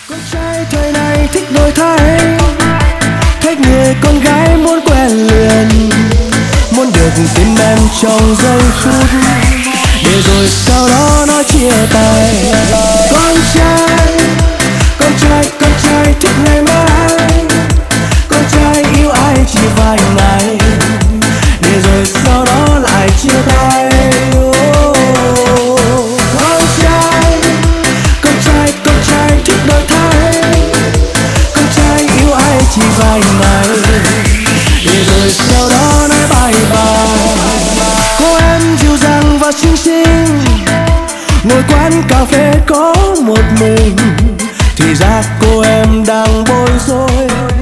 Con trai thời này thích đổi thay, thích người con gái muốn quen liền, muốn được tin em trong giây phút, để rồi sau đó nói chia tay. Con trai thích ngày mai, con trai yêu ai chỉ vài ngày, để rồi sau đó lại chia tay. Con trai thích đổi thay, con trai yêu ai chỉ vài ngày, để rồi sau đó nói bye bye. Cô em dịu dàng và xinh xinh, ngồi quán cà phê có một mình, thì ra cô em đang bối rối.